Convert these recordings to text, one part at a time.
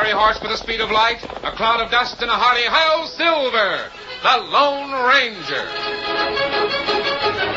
fiery horse with the speed of light, a cloud of dust, and a hearty "Hi-Yo Silver," the Lone Ranger.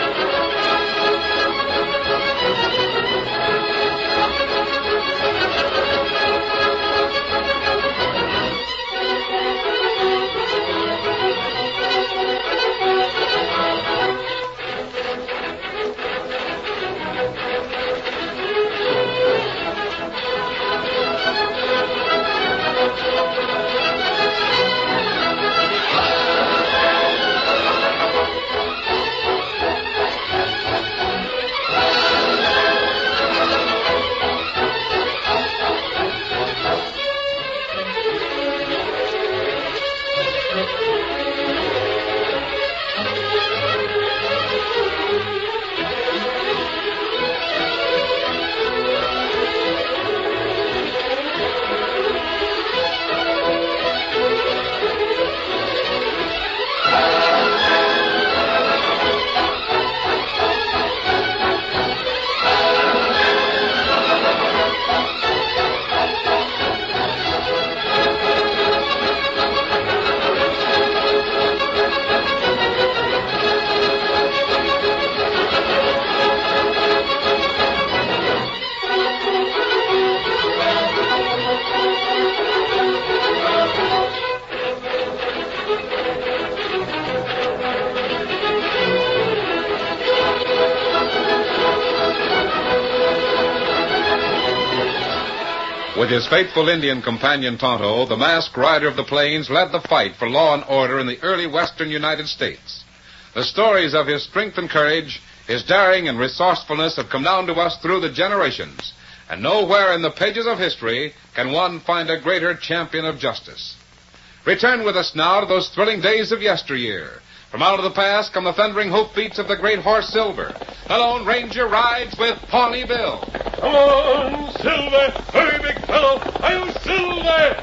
With his faithful Indian companion Tonto, the masked rider of the plains led the fight for law and order in the early western United States. The stories of his strength and courage, his daring and resourcefulness have come down to us through the generations, and nowhere in the pages of history can one find a greater champion of justice. Return with us now to those thrilling days of yesteryear. From out of the past come the thundering hoofbeats of the great horse Silver. The Lone Ranger rides with Pawnee Bill. Come on, Silver! Hurry, big fellow! Hi-Yo Silver!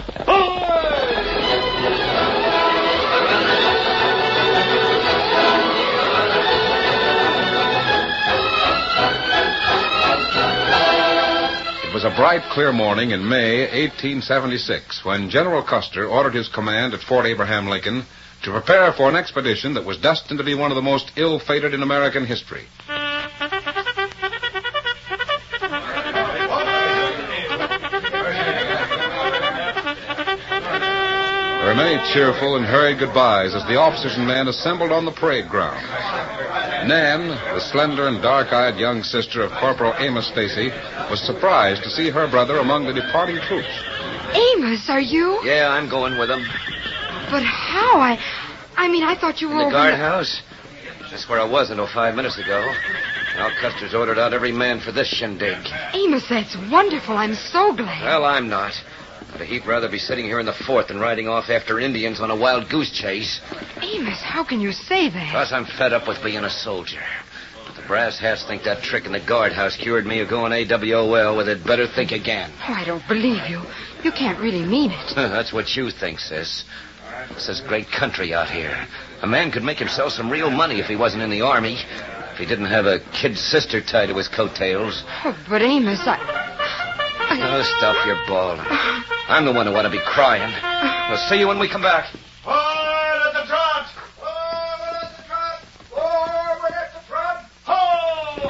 Ahoy! It was a bright, clear morning in May 1876 when General Custer ordered his command at Fort Abraham Lincoln to prepare for an expedition that was destined to be one of the most ill-fated in American history. There were many cheerful and hurried goodbyes as the officers and men assembled on the parade ground. Nan, the slender and dark-eyed young sister of Corporal Amos Stacy, was surprised to see her brother among the departing troops. Amos, are you? Yeah, I'm going with them. But how? I mean, I thought you were In the over guardhouse? That's where I was until 5 minutes ago. Now Custer's ordered out every man for this shindig. Amos, that's wonderful. I'm so glad. Well, I'm not. I'd a heap rather be sitting here in the fort than riding off after Indians on a wild goose chase. Amos, how can you say that? Because I'm fed up with being a soldier. If the brass hats think that trick in the guardhouse cured me of going AWOL, well, they'd better think again. Oh, I don't believe you. You can't really mean it. That's what you think, sis. This is great country out here. A man could make himself some real money if he wasn't in the army. If he didn't have a kid sister tied to his coattails. Oh, but Amos, Oh, stop your bawling. I'm the one who ought to be crying. We'll see you when we come back. Forward at the trot! Forward at the trot! Forward at the trot! Ho!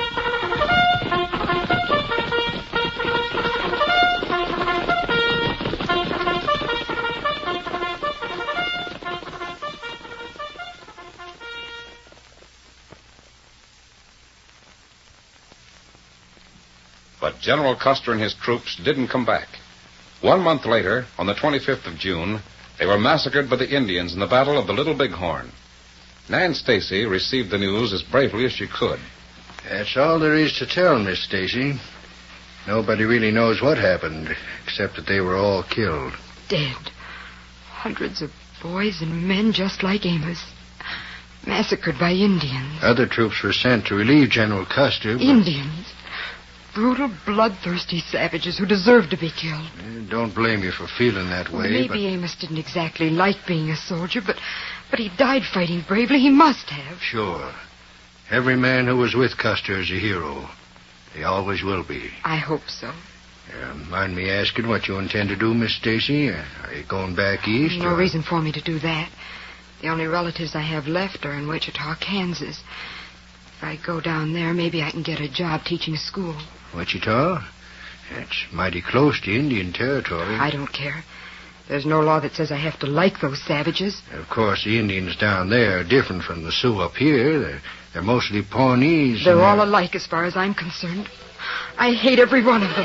But General Custer and his troops didn't come back. 1 month later, on the 25th of June, they were massacred by the Indians in the Battle of the Little Bighorn. Nan Stacy received the news as bravely as she could. That's all there is to tell, Miss Stacy. Nobody really knows what happened, except that they were all killed. Dead. Hundreds of boys and men just like Amos. Massacred by Indians. Other troops were sent to relieve General Custer, but... Indians. Brutal, bloodthirsty savages who deserve to be killed. Don't blame you for feeling that way, Maybe Amos didn't exactly like being a soldier, but he died fighting bravely. He must have. Sure. Every man who was with Custer is a hero. They always will be. I hope so. Mind me asking what you intend to do, Miss Stacy? Are you going back east? No reason for me to do that. The only relatives I have left are in Wichita, Kansas. If I go down there, maybe I can get a job teaching school. Wichita? That's mighty close to Indian territory. I don't care. There's no law that says I have to like those savages. Of course, the Indians down there are different from the Sioux up here. They're mostly Pawnees. They're all alike as far as I'm concerned. I hate every one of them.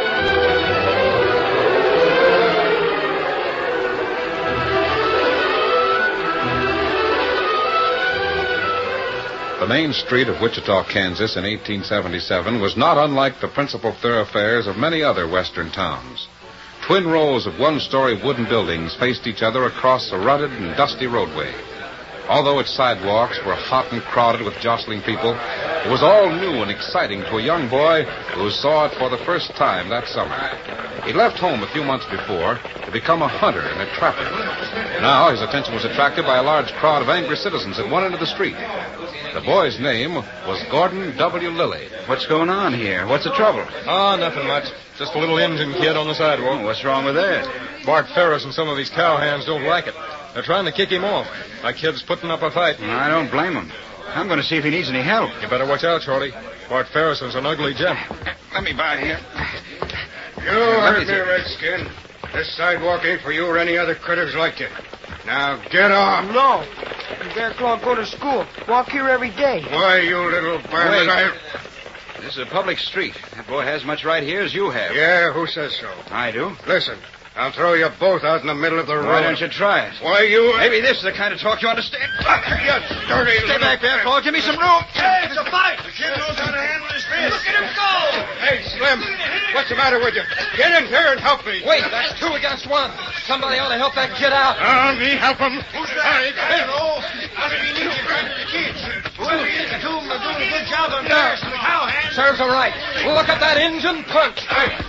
The main street of Wichita, Kansas in 1877 was not unlike the principal thoroughfares of many other western towns. Twin rows of one-story wooden buildings faced each other across a rutted and dusty roadway. Although its sidewalks were hot and crowded with jostling people, it was all new and exciting to a young boy who saw it for the first time that summer. He left home a few months before to become a hunter and a trapper. Now his attention was attracted by a large crowd of angry citizens at one end of the street. The boy's name was Gordon W. Lilly. What's going on here? What's the trouble? Oh, nothing much. Just a little Indian kid on the sidewalk. What's wrong with that? Bart Ferris and some of these cowhands don't like it. They're trying to kick him off. That kid's putting up a fight. I don't blame him. I'm going to see if he needs any help. You better watch out, Shorty. Bart Ferris is an ugly gent. Let me by here. You heard me, Redskin. This sidewalk ain't for you or any other critters like you. Now, get off. No. Bear Claw go to school. Walk here every day. Why, you little varmint, Wait. This is a public street. That boy has as much right here as you have. Yeah, who says so? I do. Listen, I'll throw you both out in the middle of the road. Why don't you try it? Why, you... Maybe this is the kind of talk you understand. You dirty Stay back, Bear Claw. Give me some room. Hey, it's a fight! The kid knows how to handle his fist. Look at him go! Hey, Slim, what's the matter with you? Get in here and help me. Wait, that's 2 against 1. Somebody ought to help that kid out. Me help him. Who's that? I don't know. Must be Ninja trying to the kids. Whoever is the two of them are doing a good job of embarrassing the cowhands. Serves him right. Look at that Injun punch.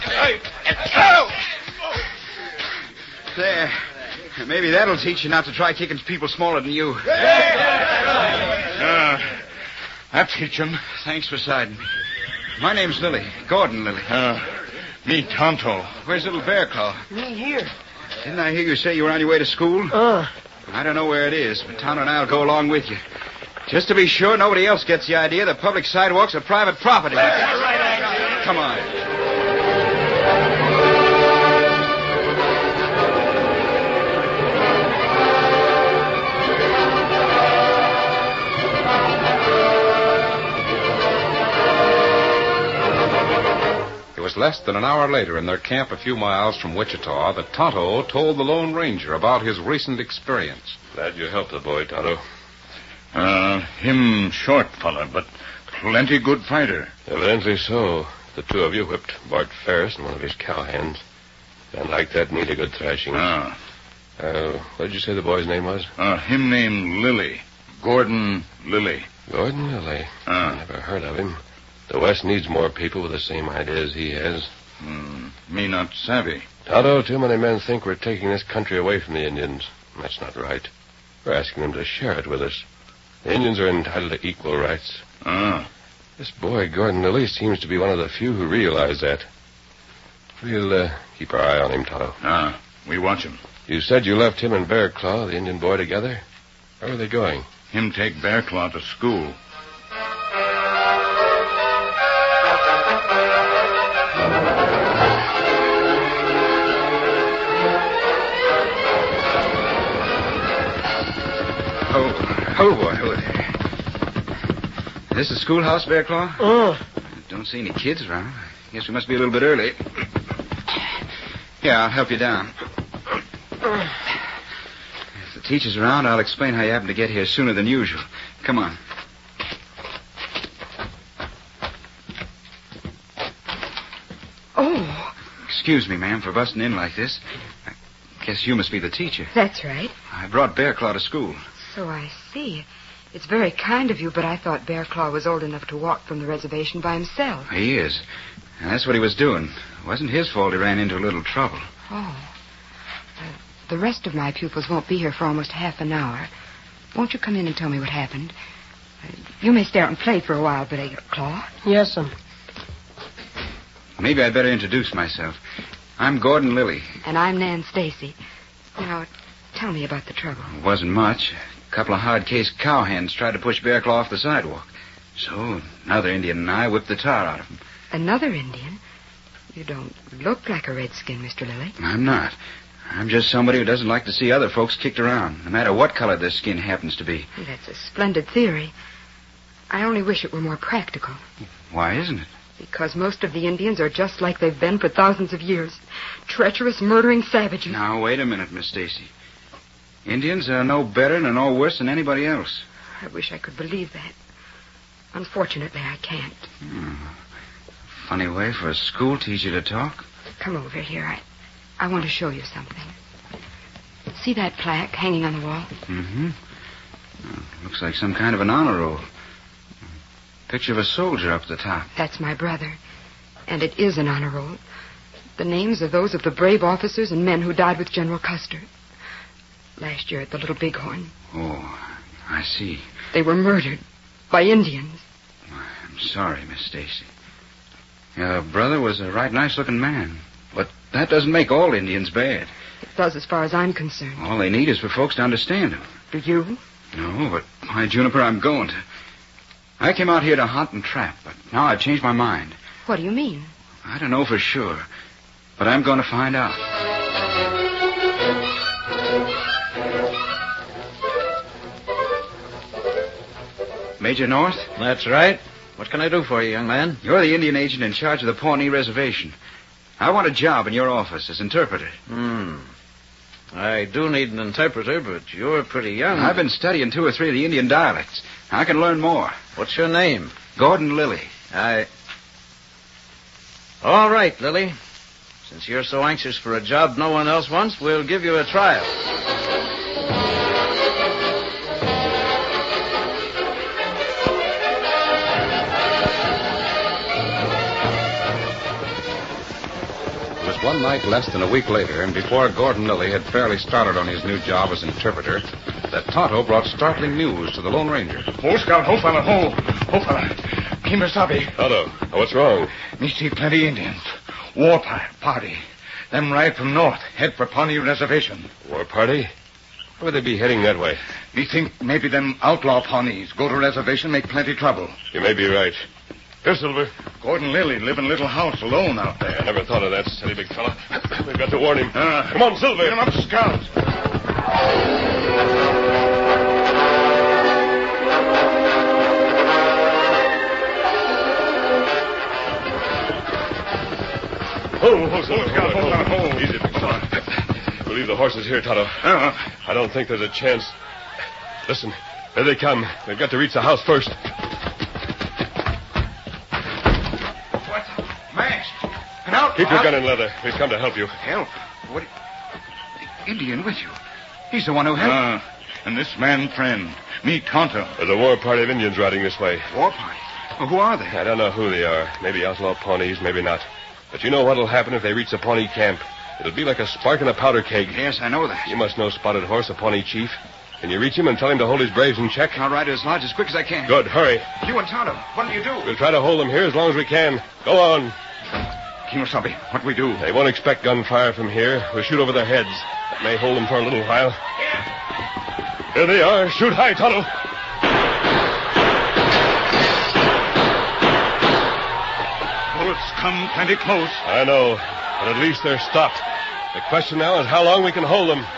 There. Maybe that'll teach you not to try kicking people smaller than you. That teach him. Thanks for siding me. My name's Lilly. Gordon Lilly. Me Tonto. Where's little Bear Claw? Me here. Didn't I hear you say you were on your way to school? I don't know where it is, but Tonto and I'll go along with you. Just to be sure nobody else gets the idea that public sidewalks are private property. Come on. It was less than an hour later in their camp a few miles from Wichita that Tonto told the Lone Ranger about his recent experience. Glad you helped the boy, Tonto. Him short fella, but plenty good fighter. Evidently so. The two of you whipped Bart Ferris and one of his cowhands. And like that, need a good thrashing. What did you say the boy's name was? Him named Lilly. Gordon Lilly. Gordon Lilly. I never heard of him. The West needs more people with the same ideas he has. Me not savvy. Tonto, too many men think we're taking this country away from the Indians. That's not right. We're asking them to share it with us. The Indians are entitled to equal rights. This boy, Gordon Lilly, seems to be one of the few who realize that. We'll keep our eye on him, Tonto. We watch him. You said you left him and Bear Claw, the Indian boy, together? Where were they going? Him take Bear Claw to school. Oh, boy. This is schoolhouse, Bear Claw? Don't see any kids around. Guess we must be a little bit early. Here, I'll help you down. If the teacher's around, I'll explain how you happened to get here sooner than usual. Come on. Oh. Excuse me, ma'am, for busting in like this. I guess you must be the teacher. That's right. I brought Bear Claw to school. So I see. It's very kind of you, but I thought Bear Claw was old enough to walk from the reservation by himself. He is. And that's what he was doing. It wasn't his fault he ran into a little trouble. Oh. The rest of my pupils won't be here for almost half an hour. Won't you come in and tell me what happened? You may stay out and play for a while, Bear Claw. Yes'm. maybe I'd better introduce myself. I'm Gordon Lilly. And I'm Nan Stacy. Now, tell me about the trouble. It wasn't much. A couple of hard-case cowhands tried to push Bear Claw off the sidewalk. So, another Indian and I whipped the tar out of him. Another Indian? You don't look like a redskin, Mr. Lilly. I'm not. I'm just somebody who doesn't like to see other folks kicked around, no matter what color their skin happens to be. That's a splendid theory. I only wish it were more practical. Why isn't it? Because most of the Indians are just like they've been for thousands of years. Treacherous, murdering savages. Now, wait a minute, Miss Stacy. Indians are no better nor no worse than anybody else. I wish I could believe that. Unfortunately, I can't. Funny way for a school teacher to talk. Come over here. I want to show you something. See that plaque hanging on the wall? Mm-hmm. Looks like some kind of an honor roll. Picture of a soldier up at the top. That's my brother. And it is an honor roll. The names are those of the brave officers and men who died with General Custer. Last year at the Little Bighorn. Oh, I see. They were murdered by Indians. I'm sorry, Miss Stacy. Your brother was a right nice-looking man. But that doesn't make all Indians bad. It does as far as I'm concerned. All they need is for folks to understand them. Do you? No, but why, Juniper, I'm going to. I came out here to hunt and trap, but now I've changed my mind. What do you mean? I don't know for sure, but I'm going to find out. Major North? That's right. What can I do for you, young man? You're the Indian agent in charge of the Pawnee Reservation. I want a job in your office as interpreter. I do need an interpreter, but you're pretty young. I've been studying 2 or 3 of the Indian dialects. I can learn more. What's your name? Gordon Lilly. All right, Lilly. Since you're so anxious for a job no one else wants, we'll give you a trial. It was one night less than a week later, and before Gordon Lilly had fairly started on his new job as interpreter, that Tonto brought startling news to the Lone Ranger. Ho, Scout, ho, fella, ho. Ho, fella. Kemosabe. Tonto, what's wrong? Me see plenty Indians. War party. Them ride from north, head for Pawnee Reservation. War party? Why would they be heading that way? Me think maybe them outlaw Pawnees go to reservation, make plenty trouble. You may be right. Here, Silver. Gordon Lilly live in little house alone out there. I never thought of that, steady big fella. We've got to warn him. Come on, Silver. Get him up, Scout. Ho, Silver. Ho. Easy, big fella. We'll leave the horses here, Tonto. I don't think there's a chance. Listen, there they come. They've got to reach the house first. Keep your gun in leather. We've come to help you. Help? What? Indian with you? He's the one who helped. And this man friend, me Tonto. There's a war party of Indians riding this way. War party? Well, who are they? I don't know who they are. Maybe outlaw Pawnees, maybe not. But you know what'll happen if they reach the Pawnee camp. It'll be like a spark in a powder keg. Yes, I know that. You must know Spotted Horse, a Pawnee chief. Can you reach him and tell him to hold his braves in check? I'll ride to his lodge as quick as I can. Good, hurry. You and Tonto, what do you do? We'll try to hold them here as long as we can. Go on. Kemosabe, what we do? They won't expect gunfire from here. We'll shoot over their heads. That may hold them for a little while. Here they are. Shoot high, Tonto. Bullets come plenty close. I know, but at least they're stopped. The question now is how long we can hold them.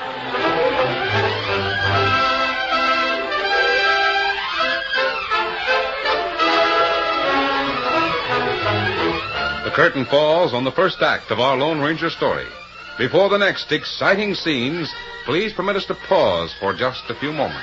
The curtain falls on the first act of our Lone Ranger story. Before the next exciting scenes, please permit us to pause for just a few moments.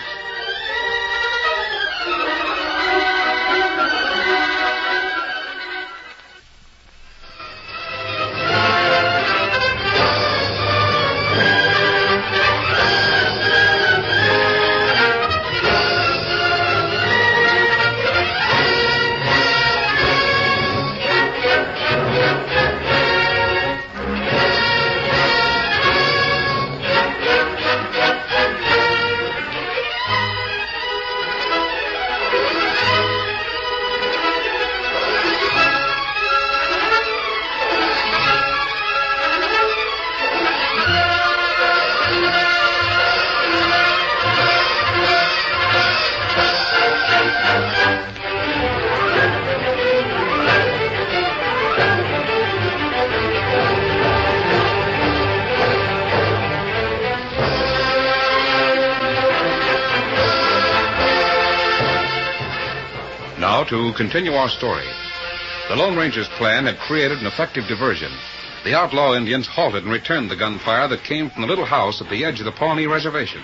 to continue our story. The Lone Ranger's plan had created an effective diversion. The outlaw Indians halted and returned the gunfire that came from the little house at the edge of the Pawnee Reservation.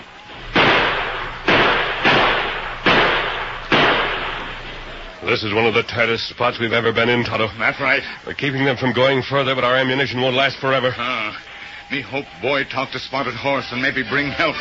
This is one of the tightest spots we've ever been in, Tonto. That's right. We're keeping them from going further, but our ammunition won't last forever. Me hope boy talk to Spotted Horse and maybe bring help.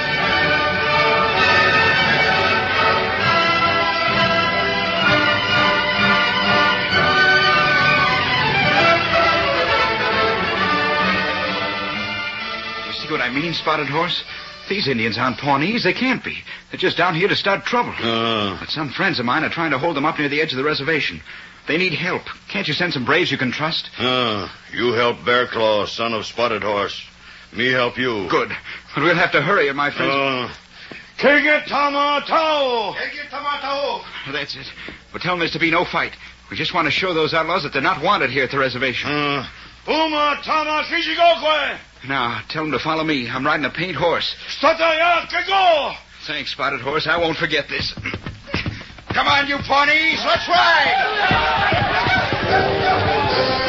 You see what I mean, Spotted Horse? These Indians aren't Pawnees. They can't be. They're just down here to start trouble. But some friends of mine are trying to hold them up near the edge of the reservation. They need help. Can't you send some braves you can trust? You help Bear Claw, son of Spotted Horse. Me help you. Good. But we'll have to hurry, my friends. Kegitamato! That's it. But tell them there's to be no fight. We just want to show those outlaws that they're not wanted here at the reservation. Uma Tama Kishigokwe! Now, tell them to follow me. I'm riding a paint horse. Stataya Kego! Thanks, Spotted Horse. I won't forget this. Come on, you Pawnees. Let's ride!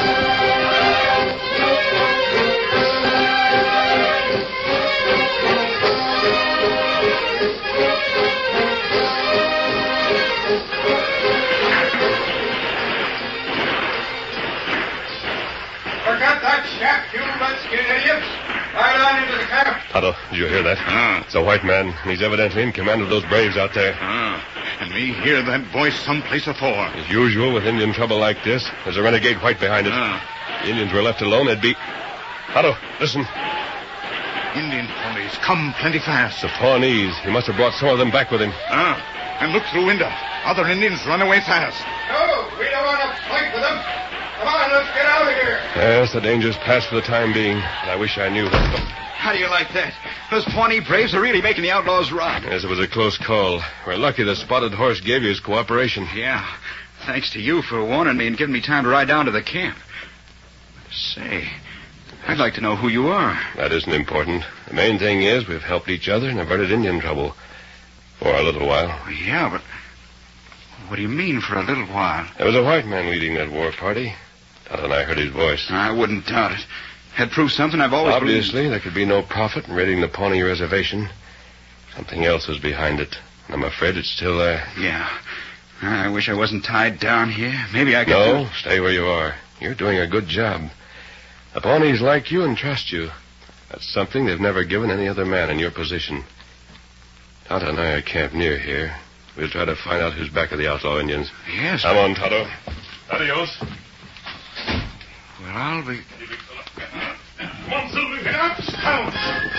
Forget that shaft, you redskin idiots. Ride on into the camp. Tonto, did you hear that? It's a white man, and he's evidently in command of those braves out there. And me hear that voice someplace afore. As usual, with Indian trouble like this, there's a renegade white behind it. The Indians were left alone, they'd be... Tonto, listen. Indian ponies come plenty fast. The Pawnees. He must have brought some of them back with him. And look through window. Other Indians run away fast. No, we don't want to fight with them. Come on, let's get out of here. Yes, the danger's past for the time being. And I wish I knew. How do you like that? Those Pawnee braves are really making the outlaws run. Yes, it was a close call. We're lucky the Spotted Horse gave you his cooperation. Yeah. Thanks to you for warning me and giving me time to ride down to the camp. Say, I'd like to know who you are. That isn't important. The main thing is we've helped each other and averted Indian trouble. For a little while. Yeah, but what do you mean for a little while? There was a white man leading that war party. Tonto and I heard his voice. I wouldn't doubt it. Had proved something I've always Obviously, there could be no profit in raiding the Pawnee Reservation. Something else was behind it. And I'm afraid it's still there. Yeah. I wish I wasn't tied down here. Maybe I could... No, stay where you are. You're doing a good job. The Pawnees like you and trust you. That's something they've never given any other man in your position. Tonto and I are camped near here. We'll try to find out who's back of the outlaw Indians. Yes. Come on, Tonto. Adios. Well, I'll be... Come on, Silver. Get up. Down.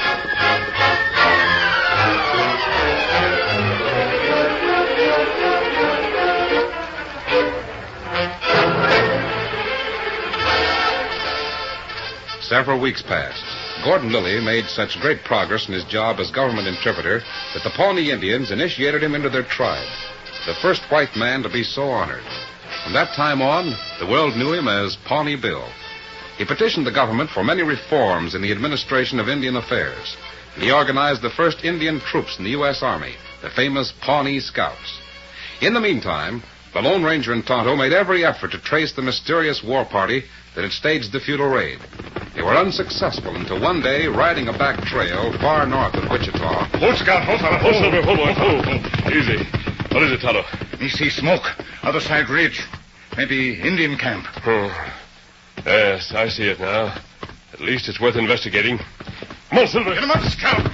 Several weeks passed. Gordon Lilly made such great progress in his job as government interpreter that the Pawnee Indians initiated him into their tribe, the first white man to be so honored. From that time on, the world knew him as Pawnee Bill. He petitioned the government for many reforms in the administration of Indian affairs, and he organized the first Indian troops in the U.S. Army, the famous Pawnee Scouts. In the meantime, the Lone Ranger and Tonto made every effort to trace the mysterious war party that had staged the futile raid. They were unsuccessful until one day, riding a back trail far north of Wichita... Hold, Scout. Hold, Tonto. Hold, Silver. Hold, boy. Hold. Easy. What is it, Tonto? Me see smoke. Other side ridge. Maybe Indian camp. Yes, I see it now. At least it's worth investigating. Come on, Silver. Get him up, Scout.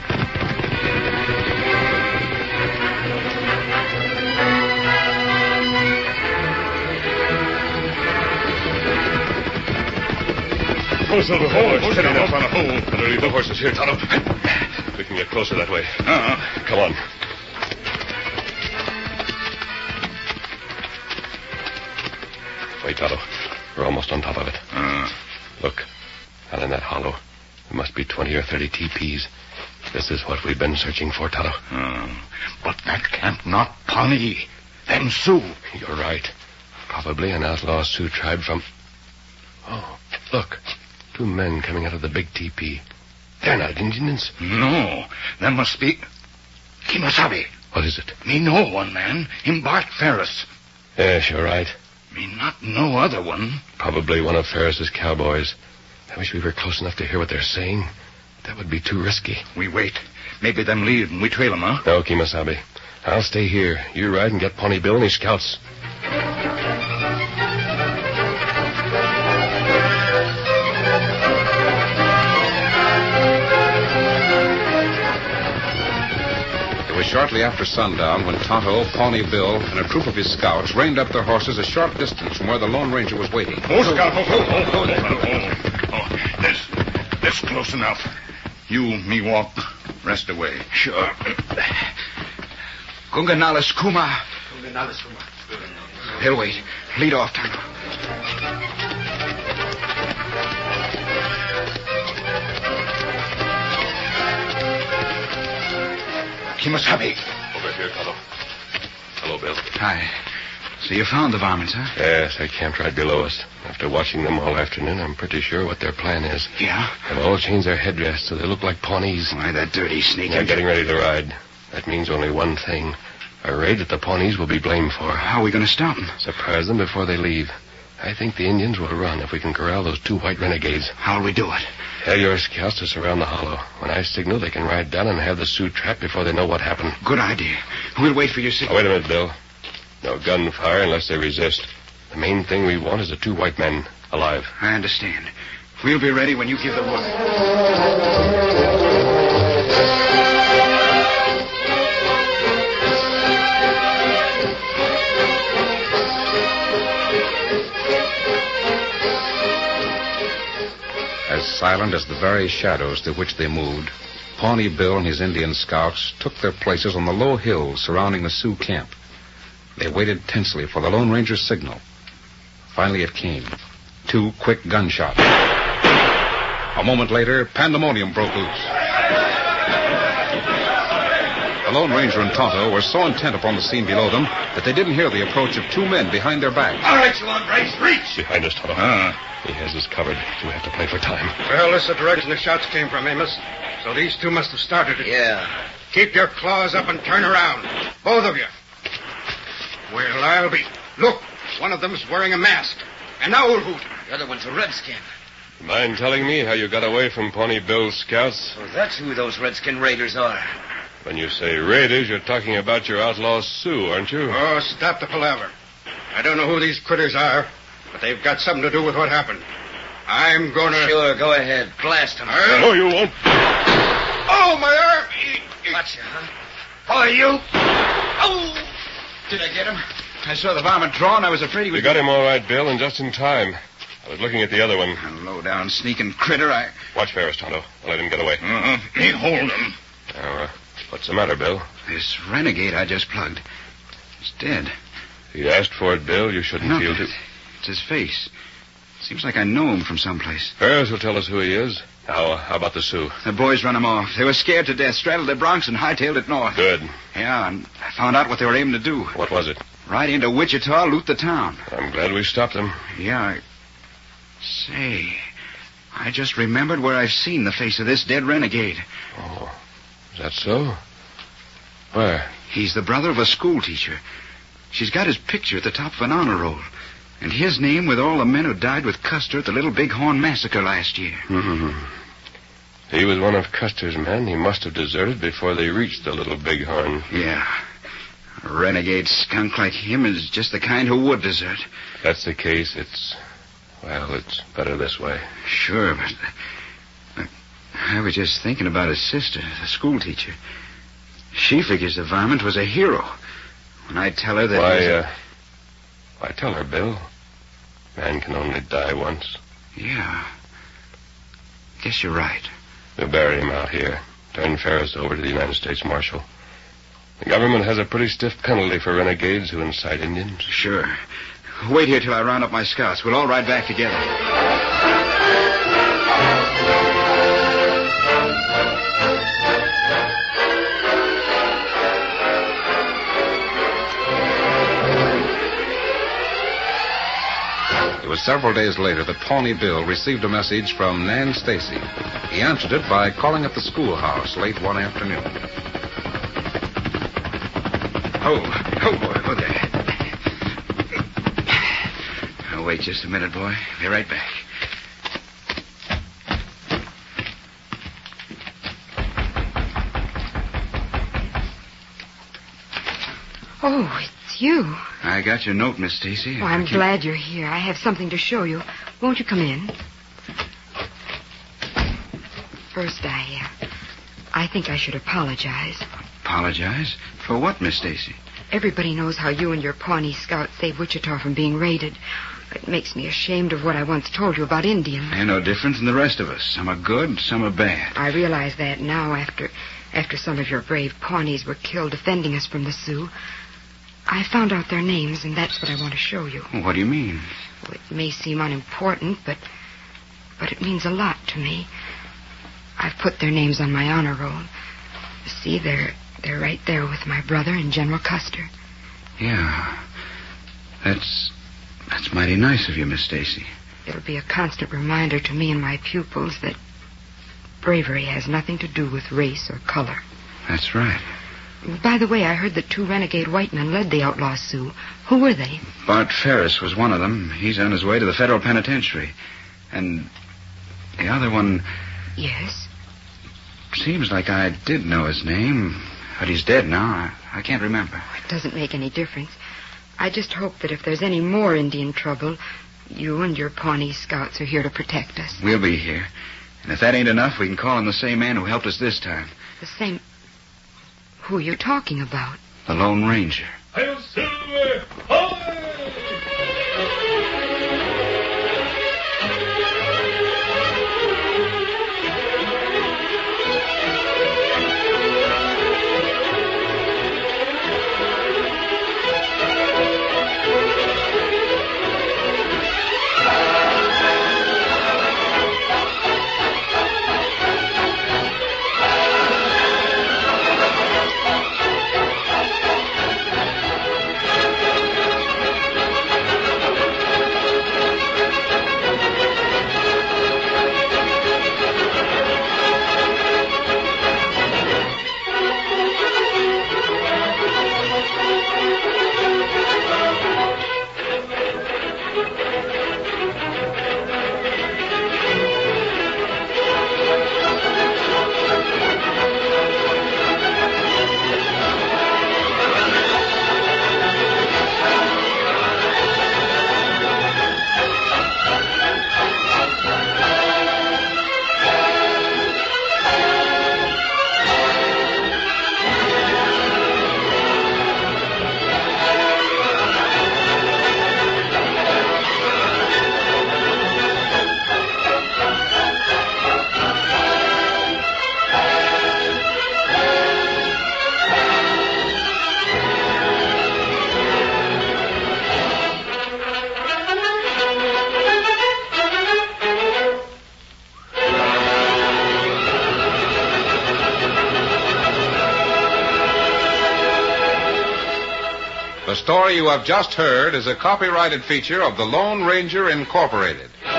Oh, Silver. Hold. Steady now. On a hole. Better leave the horses here, Tonto. We can get closer that way. Come on. Wait, Tonto. We're almost on top of it. Look, out in that hollow, there must be 20 or 30 teepees. This is what we've been searching for, Tonto. But that camp not Pawnee. Them Sioux. You're right. Probably an outlaw Sioux tribe from... Oh, look. 2 men coming out of the big teepee. They're not Indians. No. Them must be... Kimasabi. What is it? Me know one man. Him Bart Ferris. Yes, you're right. Me not no other one. Probably one of Ferris's cowboys. I wish we were close enough to hear what they're saying. That would be too risky. We wait. Maybe them leave and we trail them, huh? No, Kemosabe. I'll stay here. You ride and get Pawnee Bill and his scouts. It was shortly after sundown when Tonto, Pawnee Bill, and a troop of his scouts reined up their horses a short distance from where the Lone Ranger was waiting. Oh, Scout. This close enough. You, me walk. Rest away. Sure. Gunganales Kuma. He'll wait. Lead off, Tonto. Kemosabe. Over here, Tonto. Hello, Bill. Hi. So you found the varmints, huh? Yes, they camped right below us. After watching them all afternoon, I'm pretty sure what their plan is. Yeah? They've all changed their headdress so they look like Pawnees. Why, that dirty sneak. They're getting ready to ride. That means only one thing. A raid that the Pawnees will be blamed for. How are we going to stop them? Surprise them before they leave. I think the Indians will run if we can corral those 2 white renegades. How'll we do it? Tell your scouts to surround the hollow. When I signal, they can ride down and have the Sioux trapped before they know what happened. Good idea. We'll wait for your signal. Wait a minute, Bill. No gunfire unless they resist. The main thing we want is the 2 white men alive. I understand. We'll be ready when you give the word. As silent as the very shadows through which they moved, Pawnee Bill and his Indian scouts took their places on the low hills surrounding the Sioux camp. They waited tensely for the Lone Ranger's signal. Finally it came. 2 quick gunshots. A moment later, pandemonium broke loose. The Lone Ranger and Tonto were so intent upon the scene below them that they didn't hear the approach of 2 men behind their backs. All right, you hombres, reach! Behind us, Tonto. He has us covered, so we have to play for time. Well, this is the direction the shots came from, Amos. So these 2 must have started it. Yeah. Keep your claws up and turn around. Both of you. Well, I'll be... Look, one of them's wearing a mask. An owl hoot. The other one's a redskin. Mind telling me how you got away from Pawnee Bill's scouts? Well, that's who those redskin raiders are. When you say raiders, you're talking about your outlaw Sioux, aren't you? Oh, stop the palaver. I don't know who these critters are, but they've got something to do with what happened. I'm gonna... Sure, go ahead. Blast them. No, you won't. Oh, my arm! Gotcha, huh? Oh, you... Oh! Did I get him? I saw the varmint draw, and I was afraid he was... You got him all right, Bill, and just in time. I was looking at the other one. A low-down, sneaking critter, Watch Ferris, Tonto. I'll let him get away. Me hold him. Now, what's the matter, Bill? This renegade I just plugged. He's dead. If you asked for it, Bill, you shouldn't feel too... It's his face. Seems like I know him from someplace. Ferris will tell us who he is. Now, how about the Sioux? The boys run him off. They were scared to death, straddled the Bronx, and hightailed it north. Good. Yeah, and I found out what they were aiming to do. What was it? Ride into Wichita, loot the town. I'm glad we stopped them. Yeah, Say, I just remembered where I've seen the face of this dead renegade. Oh, is that so? Where? He's the brother of a school teacher. She's got his picture at the top of an honor roll. And his name with all the men who died with Custer at the Little Bighorn Massacre last year. Mm-hmm. He was one of Custer's men. He must have deserted before they reached the Little Bighorn. Yeah. A renegade skunk like him is just the kind who would desert. If that's the case, it's better this way. Sure, but I was just thinking about his sister, the school teacher. She figures the varmint was a hero. When I tell her that... Why tell her, Bill? Man can only die once. Yeah. Guess you're right. We'll bury him out here. Turn Ferris over to the United States Marshal. The government has a pretty stiff penalty for renegades who incite Indians. Sure. Wait here till I round up my scouts. We'll all ride back together. It was several days later that Pawnee Bill received a message from Nan Stacy. He answered it by calling at the schoolhouse late one afternoon. Oh, boy, there. wait just a minute, boy. Be right back. Oh, it's you. I got your note, Miss Stacy. Oh, I'm glad you're here. I have something to show you. Won't you come in? First, I think I should apologize. Apologize? For what, Miss Stacy? Everybody knows how you and your Pawnee Scouts saved Wichita from being raided. It makes me ashamed of what I once told you about Indians. They're no different than the rest of us. Some are good, some are bad. I realize that now after some of your brave Pawnees were killed defending us from the Sioux. I found out their names, and that's what I want to show you. What do you mean? Well, it may seem unimportant, but it means a lot to me. I've put their names on my honor roll. See, they're right there with my brother and General Custer. Yeah. That's mighty nice of you, Miss Stacy. It'll be a constant reminder to me and my pupils that bravery has nothing to do with race or color. That's right. By the way, I heard that 2 renegade white men led the outlaw Sioux. Who were they? Bart Ferris was one of them. He's on his way to the federal penitentiary. And the other one... Yes? Seems like I did know his name, but he's dead now. I can't remember. It doesn't make any difference. I just hope that if there's any more Indian trouble, you and your Pawnee Scouts are here to protect us. We'll be here. And if that ain't enough, we can call on the same man who helped us this time. The same... Who are you talking about? The Lone Ranger. Hail Silver! Hoy! The story you have just heard is a copyrighted feature of the Lone Ranger Incorporated.